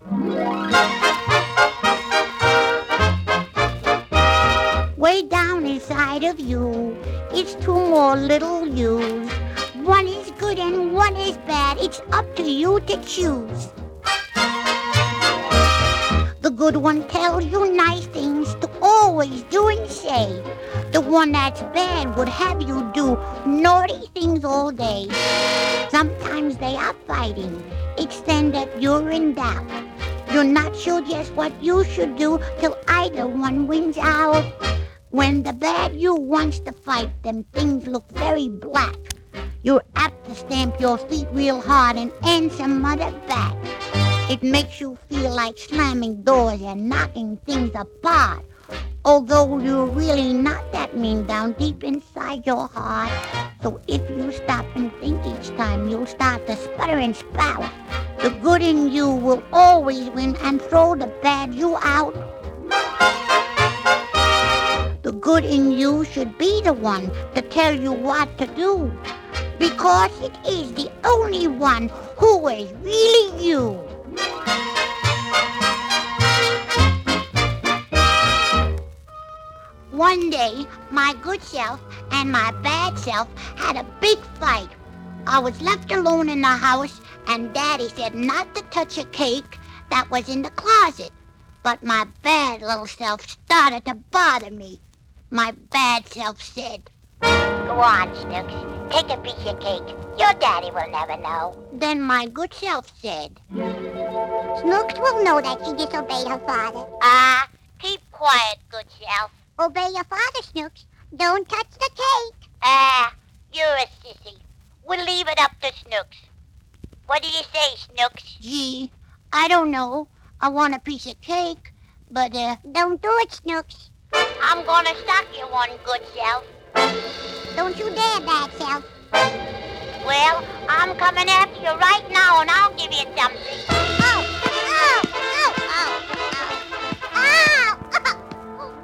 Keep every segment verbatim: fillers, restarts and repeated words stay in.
Way down inside of you, it's two more little yous. One is good and one is bad. It's up to you to choose. The good one tells you nice things to always do and say. The one that's bad would have you do naughty things all day. Sometimes they are fighting. It's then that you're in doubt. You're not sure just what you should do till either one wins out. When the bad you wants to fight them, things look very black. You're apt to stamp your feet real hard and answer mother back. It makes you feel like slamming doors and knocking things apart. Although you're really not that mean down deep inside your heart. So if you stop and think each time, you'll start to sputter and spout. The good in you will always win and throw the bad you out. The good in you should be the one to tell you what to do, because it is the only one who is really you. One day, my good self and my bad self had a big fight. I was left alone in the house, and Daddy said not to touch a cake that was in the closet. But my bad little self started to bother me. My bad self said, "Go on, Snooks. Take a piece of cake. Your daddy will never know." Then my good self said, "Snooks will know that she disobeyed her father." "Ah, keep quiet, good self." "Obey your father, Snooks. Don't touch the cake." Ah, you're a sissy. We'll leave it up to Snooks. What do you say, Snooks? Gee, I don't know. I want a piece of cake, but, uh... Don't do it, Snooks. I'm gonna sock you one, good self. Don't you dare, bad self. Well, I'm coming after you right now, and I'll give you something. Oh! Ow! Ow! Ow! Ow! Ow!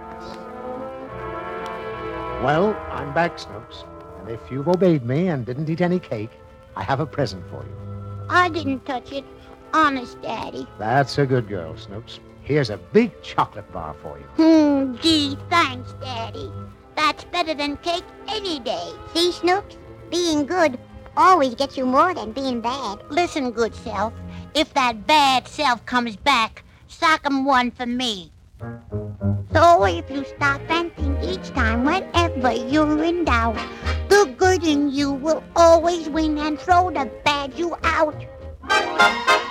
Well, I'm back, Snooks. And if you've obeyed me and didn't eat any cake, I have a present for you. I didn't touch it. Honest, Daddy. That's a good girl, Snooks. Here's a big chocolate bar for you. Hmm, gee, thanks, Daddy. That's better than cake any day. See, Snooks? Being good always gets you more than being bad. Listen, good self. If that bad self comes back, sock him one for me. So if you stop and think each time whenever you're in doubt, the good in you will always win and throw the bad you out.